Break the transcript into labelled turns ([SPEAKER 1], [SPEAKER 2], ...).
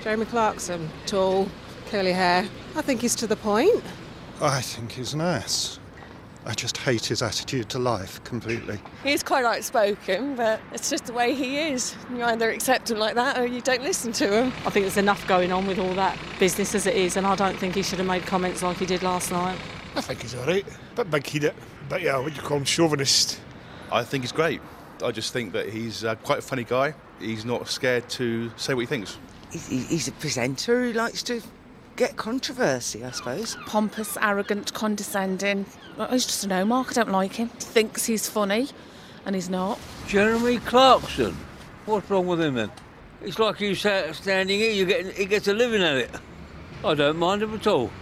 [SPEAKER 1] Jeremy Clarkson, tall, curly hair. I think he's to the point.
[SPEAKER 2] I think he's an ass. I just hate his attitude to life completely.
[SPEAKER 3] He's quite outspoken, but it's just the way he is. You either accept him like that or you don't listen to him.
[SPEAKER 4] I think there's enough going on with all that business as it is, and I don't think he should have made comments like he did last night.
[SPEAKER 5] I think he's all right. Bit big-headed, but yeah, what do you call him, chauvinist.
[SPEAKER 6] I think he's great. I just think that he's quite a funny guy. He's not scared to say what he thinks.
[SPEAKER 7] He's a presenter who likes to get controversy, I suppose.
[SPEAKER 8] Pompous, arrogant, condescending. He's just a no-mark. I don't like him. Thinks he's funny, and he's not.
[SPEAKER 9] Jeremy Clarkson? What's wrong with him then? It's like you standing here, he gets a living at it. I don't mind him at all.